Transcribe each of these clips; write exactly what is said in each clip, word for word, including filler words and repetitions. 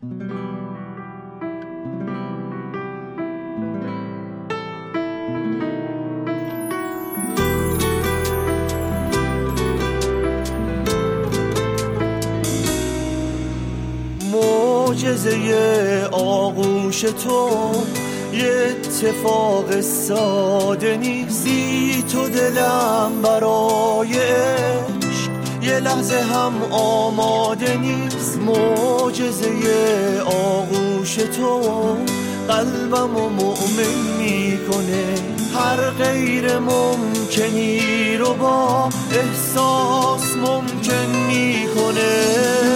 معجزه آغوش تو یه اتفاق ساده نیست، بی تو دلم برای عشق یه لحظه هم آماده نیست. معجزه آغوش تو قلبمو مؤمن میکنه، هر غیر ممکنی رو با احساس ممکن میکنه.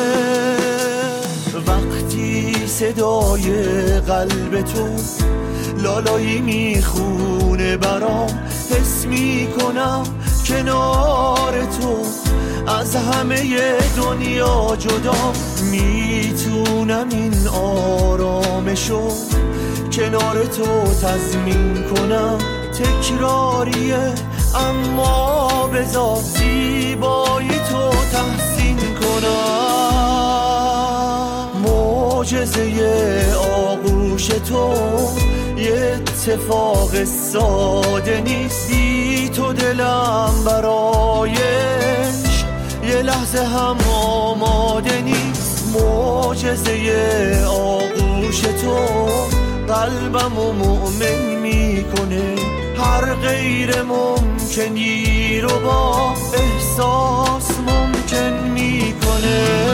وقتی صدای قلب تو لالایی میخونه برام، حس میکنم کنار تو از همه دنیا جدا. میتونم این آرامشو کنار تو تضمین کنم، تکراریه اما بذار زیبایی تو تحسین کنم. معجزه آغوش تو یه اتفاق ساده نیست، بی تو دلم برای عشق یه لحظه هم آماده نیست. معجزه آغوش تو قلبمو مؤمن میکنه، هر غیر ممکنی رو با احساس ممکن میکنه.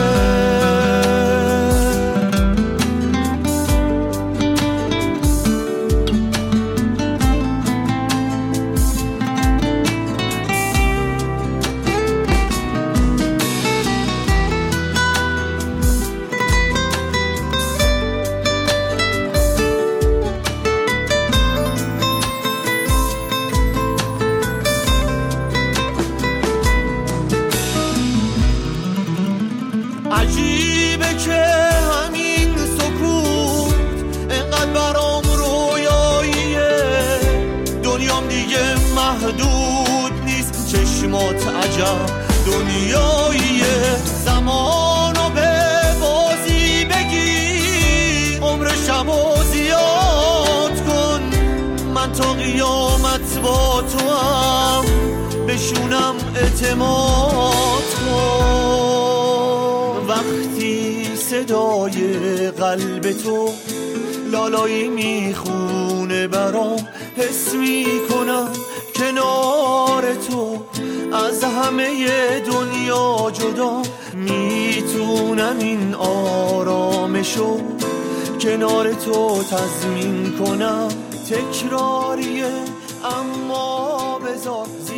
عجیبه که همین سکوت انقدر برام رویاییه، دنیام دیگه محدود نیست، چشمات عجب دنیاییه. زمانو به بازی بگی، عمر شبو زیاد کن، من تا قیامت با تو هم بشونم اعتماد کن. وقتی صدای قلب تو لالایی میخونه برام، حس میکنم کنار تو از همه دنیا جدا. میتونم این آرامشو کنار تو تضمین کنم، تکراریه اما بذار